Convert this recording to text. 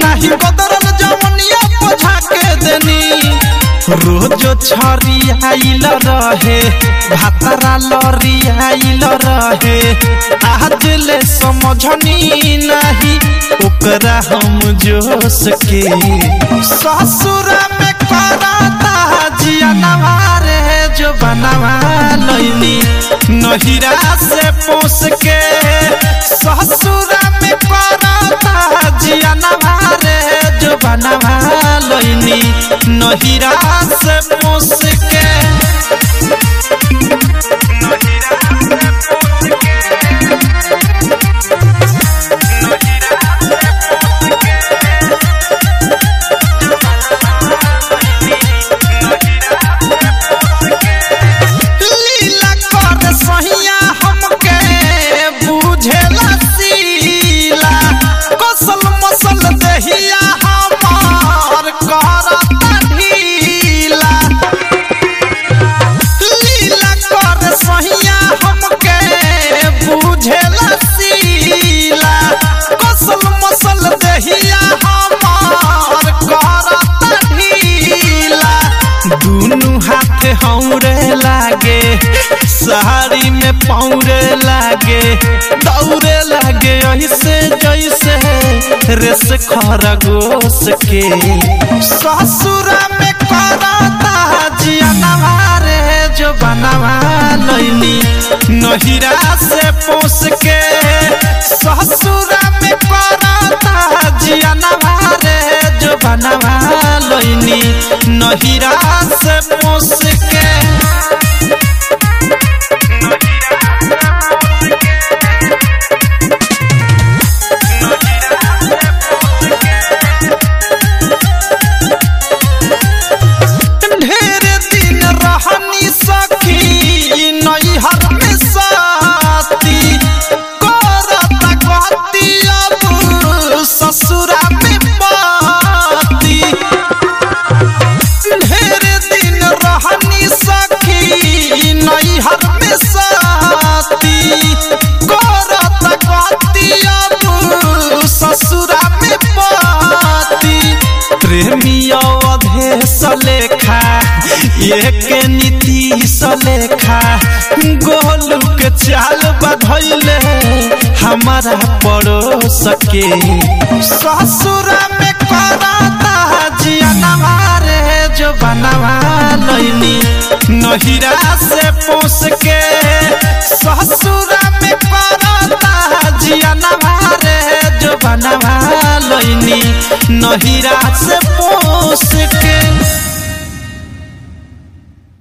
नहीं बदरल जवनिया पोछा के देनी रोज छरी आइल रहे भातरा लरी आइल रहे आज ले समझनी नहीं ओकरा हम जोश के ससुर में करता जिया नवारे जो बनवा लैनी नहिरा से पोस के ससुर में करता जिया नवारे जो बनवा लैनी नहिरा से पोस के लागे सहारी में पौरे लागे दौड़े लागे ऐसे जैसे रेस खरगोश के ससुर में करता जिया नवारे जो बनवा लैनी नहिरा से पोस के ससुर में करता जिया नवारे जो बनवा लैनी नहिरा से पोस के लेखा एक नीतीश लेखा गोलू के चाल बधैले हमारा पड़ोस के ससुर में करता जिया नवारे जो बनवा लैनी नहिरा से पोस के ससुर में करता जिया नवारे जो बनवा लैनी नहिरा से पोस के।